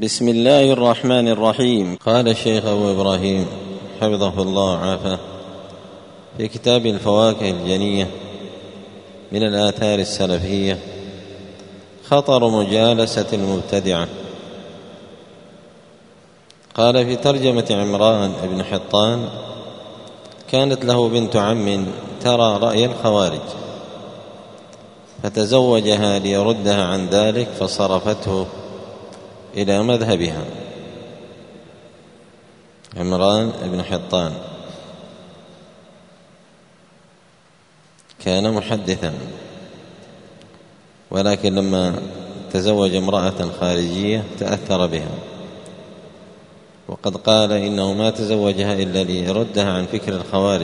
بسم الله الرحمن الرحيم. قال الشيخ أبو إبراهيم حفظه الله وعافاه في كتاب الفواكه الجنية من الآثار السلفية: خطر مجالسة المبتدعة. قال في ترجمة عمران بن حطان: كانت له بنت عم ترى رأي الخوارج فتزوجها ليردها عن ذلك فصرفته إلى مذهبها. عمران بن حطان كان محدثا، ولكن لما تزوج امرأة خارجية تأثر بها، وقد قال إنه ما تزوجها إلا ليردها عن فكر الخوارج،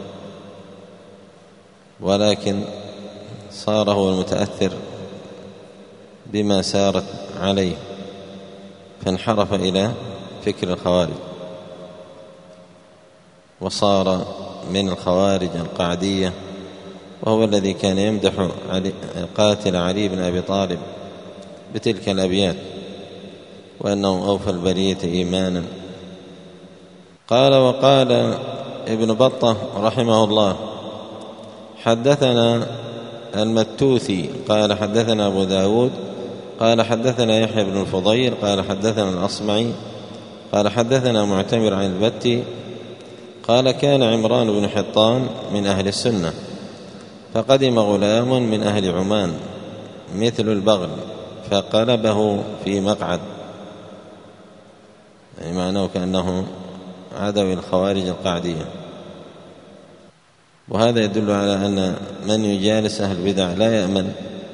ولكن صار هو المتأثر بما سارت عليه فانحرف إلى فكر الخوارج، وصار من الخوارج القعدية، وهو الذي كان يمدح قاتل علي بن أبي طالب بتلك الأبيات: وأنه أوفى البرية إيمانا. قال: وقال ابن بطة رحمه الله: حدثنا المتوثي قال حدثنا أبو داود قال حدثنا يحيى بن الفضيل قال حدثنا الأصمعي قال حدثنا معتمر عن البتي قال: كان عمران بن حطان من أهل السنة، فقدم غلام من أهل عمان مثل البغل فقلبه في مقعد، يعني معناه كأنه عدو الخوارج القعدية. وهذا يدل على أن من يجالس أهل البدع لا يأمن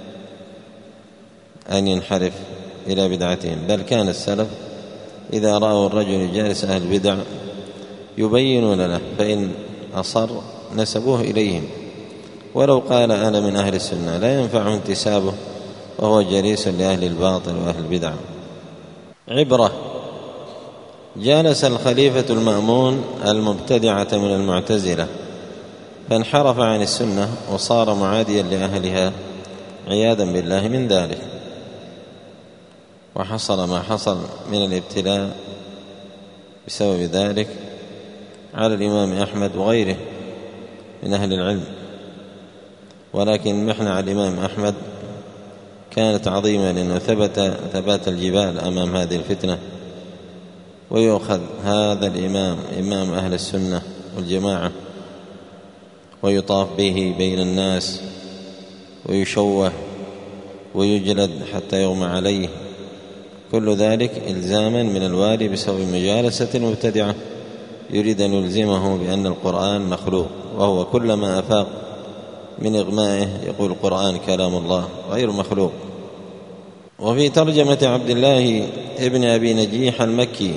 أن ينحرف إلى بدعتهم، بل كان السلف إذا رأوا الرجل يجالس أهل البدع يبينون له، فإن أصر نسبوه إليهم، ولو قال أنا من أهل السنة لا ينفعه انتسابه وهو جليس لأهل الباطل وأهل البدع. عبرة: جالس الخليفة المأمون المبتدعة من المعتزلة فانحرف عن السنة وصار معاديا لأهلها عياذا بالله من ذلك، وحصل ما حصل من الابتلاء بسبب ذلك على الإمام أحمد وغيره من أهل العلم. ولكن المحنة على الإمام أحمد كانت عظيمة، لأنه ثبات الجبال أمام هذه الفتنة، ويؤخذ هذا الإمام إمام أهل السنة والجماعة ويطاف به بين الناس ويشوه ويجلد حتى يغمى عليه، كل ذلك إلزاما من الوالي بسبب مجالسة المبتدعة يريد أن يلزمه بأن القرآن مخلوق، وهو كلما أفاق من إغمائه يقول القرآن كلام الله غير مخلوق. وفي ترجمة عبد الله ابن أبي نجيح المكي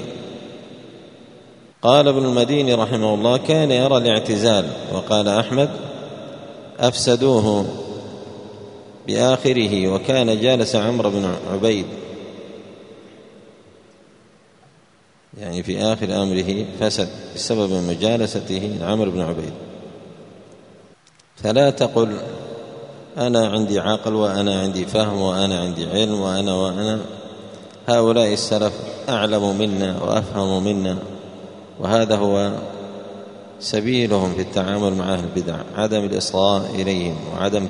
قال ابن المديني رحمه الله: كان يرى الاعتزال. وقال أحمد: أفسدوه بآخره، وكان جالس عمرو بن عبيد، يعني في آخر أمره فسد بسبب مجالسته عمرو بن عبيد. فلا تقل أنا عندي عقل وأنا عندي فهم وأنا عندي علم وأنا هؤلاء السلف أعلم منا وأفهم منا، وهذا هو سبيلهم في التعامل مع أهل البدع: عدم الإصغاء إليهم وعدم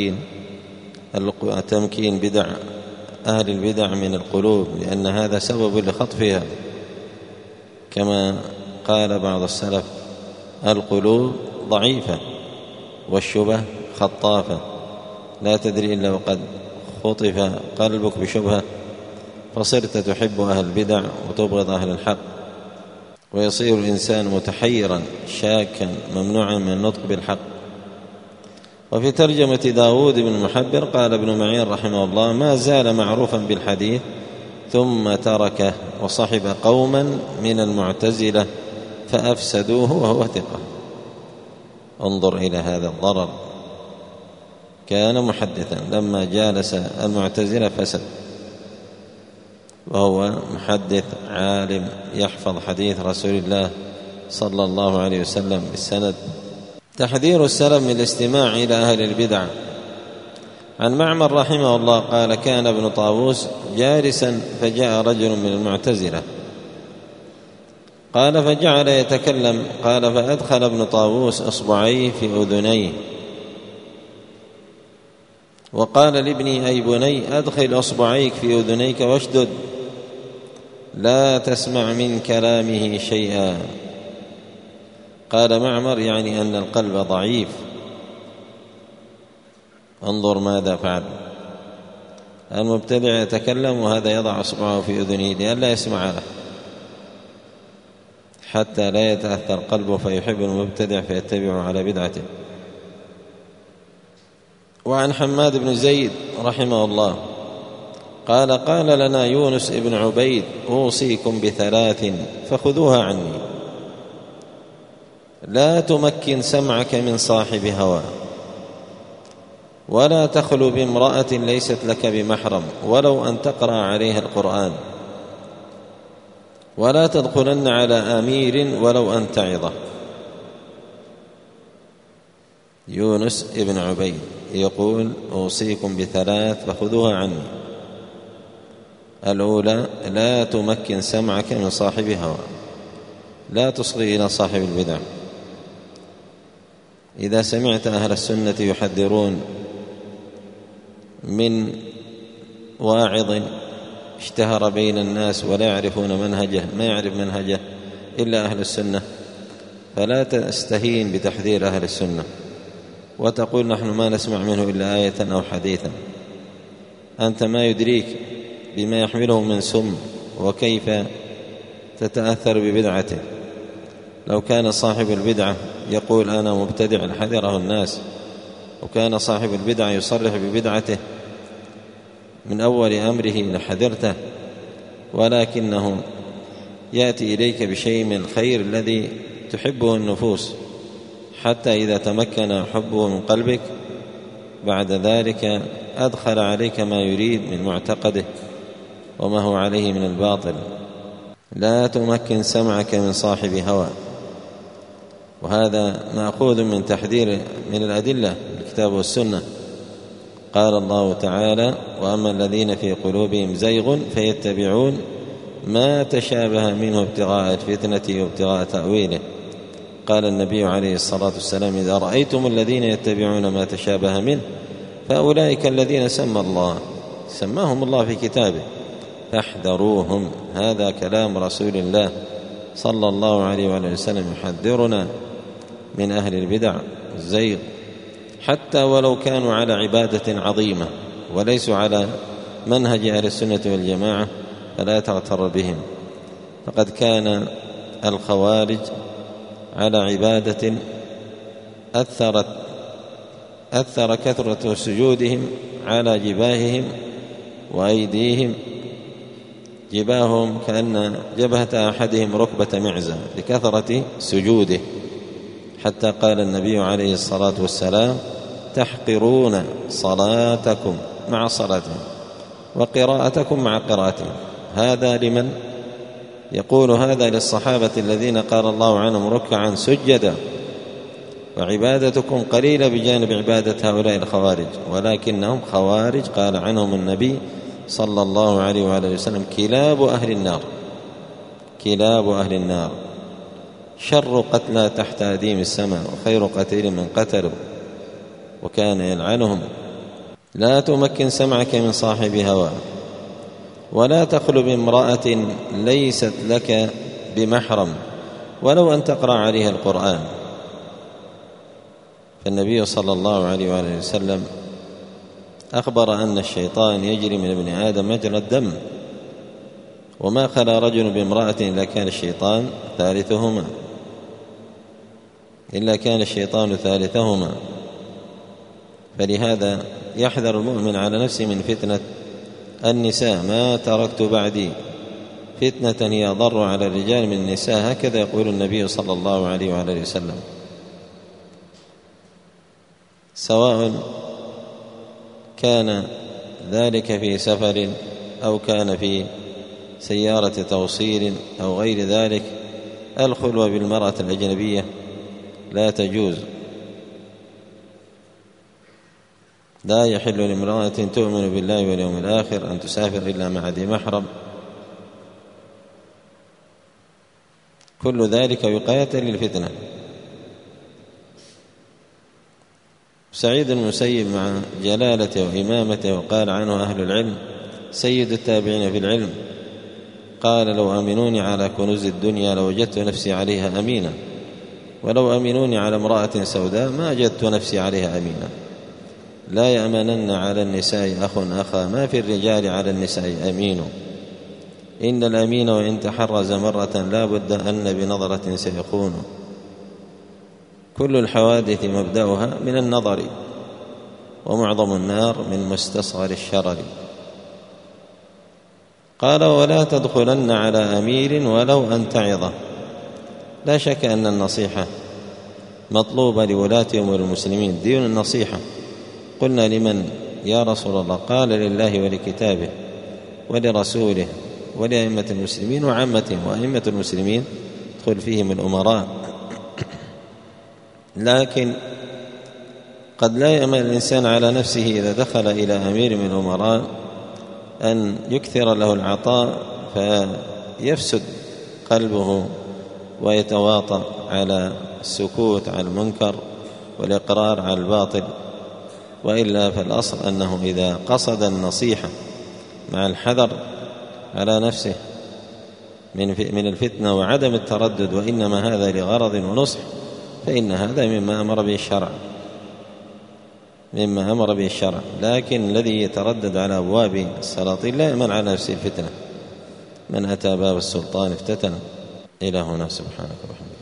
تمكين بدع أهل البدع من القلوب، لأن هذا سبب لخطفها، كما قال بعض السلف: القلوب ضعيفة والشبه خطافة، لا تدري إلا وقد خطف قلبك بشبهة فصرت تحب أهل البدع وتبغض أهل الحق، ويصير الإنسان متحيرا شاكا ممنوعا من النطق بالحق. وفي ترجمة داود بن محبر قال ابن معين رحمه الله: ما زال معروفا بالحديث ثم تركه وصحب قوما من المعتزلة فأفسدوه وهو ثقة. انظر إلى هذا الضرر، كان محدثا لما جالس المعتزلة فسد، وهو محدث عالم يحفظ حديث رسول الله صلى الله عليه وسلم بالسند. تحذير السلف من الاستماع إلى أهل البدع: عن معمر رحمه الله قال: كان ابن طاووس جالسا فجاء رجل من المعتزلة قال فجعل يتكلم، قال فأدخل ابن طاووس إصبعيه في أذنيه وقال لابني: أي بني أدخل إصبعيك في أذنيك واشدد، لا تسمع من كلامه شيئا. قال معمر: يعني أن القلب ضعيف. انظر ماذا فعل. المبتدع يتكلم وهذا يضع إصبعه في أذنه لئلا يسمع له، حتى لا يتأثر قلبه فيحب المبتدع فيتبع على بدعته. وعن حماد بن زيد رحمه الله قال: قال لنا يونس بن عبيد: أوصيكم بثلاث فخذوها عني: لا تمكن سمعك من صاحب هوى، ولا تخلو بامرأة ليست لك بمحرم ولو أن تقرأ عليها القرآن، ولا تدخلن على أمير ولو أن تعظه. يونس بن عبيد يقول: أوصيكم بثلاث فخذوها عني: الأولى لا تمكن سمعك من صاحب هوى، لا تصغي إلى صاحب البدع. إذا سمعت أهل السنة يحذرون من واعظ اشتهر بين الناس ولا يعرفون منهجه، ما يعرف منهجه إلا أهل السنة، فلا تستهين بتحذير أهل السنة وتقول: نحن ما نسمع منه إلا آية أو حديثا. أنت ما يدريك بما يحمله من سم وكيف تتأثر ببدعته. لو كان صاحب البدعة يقول: أنا مبتدع لحذره الناس، وكان صاحب البدعة يصرح ببدعته من أول أمره لحذرته، ولكنه يأتي إليك بشيء من الخير الذي تحبه النفوس، حتى إذا تمكن حبه من قلبك بعد ذلك أدخل عليك ما يريد من معتقده وما هو عليه من الباطل. لا تمكن سمعك من صاحب هوى، وهذا مأخوذ من تحذير من الأدلة الكتاب والسنة. قال الله تعالى: وأما الذين في قلوبهم زيغ فيتبعون ما تشابه منه ابتغاء الفتنة وابتغاء تأويله. قال النبي عليه الصلاة والسلام: إذا رأيتم الذين يتبعون ما تشابه منه فأولئك الذين سماهم الله في كتابه فاحذروهم. هذا كلام رسول الله صلى الله عليه وآله وسلم يحذرنا من أهل البدع الزيغ، حتى ولو كانوا على عبادة عظيمة وليسوا على منهج أهل السنة والجماعة فلا تغتر بهم. فقد كان الخوارج على عبادة أثر كثرة سجودهم على جباههم وأيديهم، جباههم كأن جبهة أحدهم ركبة معزة لكثرة سجوده، حتى قال النبي عليه الصلاة والسلام: تحقرون صلاتكم مع صلاتهم وقراءتكم مع قراءتهم. هذا لمن؟ يقول هذا للصحابة الذين قال الله عنهم: ركعا سجدا، وعبادتكم قليلة بجانب عبادة هؤلاء الخوارج، ولكنهم خوارج قال عنهم النبي صلى الله عليه وآله وسلم: كلاب أهل النار، كلاب أهل النار، شر قتلى تحت أديم السماء وخير قتيل من قتلوا، وكان يلعنهم. لا تمكن سمعك من صاحب هوى، ولا تخلو بامرأة ليست لك بمحرم ولو أن تقرأ عليها القرآن. فالنبي صلى الله عليه وآله وسلم أخبر أن الشيطان يجري من ابن آدم مجرى الدم، وما خلا رجل بامرأة إلا كان الشيطان ثالثهما. فلهذا يحذر المؤمن على نفسه من فتنة النساء: ما تركت بعدي فتنة هي أضر على الرجال من النساء، هكذا يقول النبي صلى الله عليه وآله وسلم. سواء كان ذلك في سفر أو كان في سيارة توصيل أو غير ذلك، الخلوة بالمرأة الأجنبية لا تجوز. لا يحل لامرأة تؤمن بالله واليوم الآخر أن تسافر إلا مع ذي محرم. كل ذلك وقاية للفتنة. سعيد المسيب مع جلالته وإمامته وقال عنه أهل العلم سيد التابعين في العلم، قال لو أمنوني على كنوز الدنيا لوجدت نفسي عليها أمينا، ولو أمنوني على امرأة سوداء ما وجدت نفسي عليها أمينا. لا يأمنن على النساء أخ أخا، ما في الرجال على النساء أمين. إن الأمين وإن تحرز مرة لا بد أن بنظرة سيخون. كل الحوادث مبدأها من النظر، ومعظم النار من مستصغر الشرر. قال ولا تدخلن على أمير ولو أن تعظه. لا شك أن النصيحة مطلوبة لولاة أمور المسلمين. دين النصيحة. قلنا لمن يا رسول الله؟ قال لله ولكتابه ولرسوله ولأئمة المسلمين وعامتهم. وأئمة المسلمين يدخل فيهم الأمراء، لكن قد لا يأمن الإنسان على نفسه إذا دخل إلى أمير من الأمراء أن يكثر له العطاء فيفسد قلبه ويتواطأ على السكوت عن المنكر والإقرار على الباطل. وإلا فالأصل أنه إذا قصد النصيحة مع الحذر على نفسه من الفتنة وعدم التردد، وإنما هذا لغرض ونصح، فإن هذا مما أمر به الشرع. لكن الذي يتردد على أبواب السلاطين لا يأمن على نفسه الفتنة. من أتى باب السلطان افتتن. إلى هنا. سبحانك وبحمدك.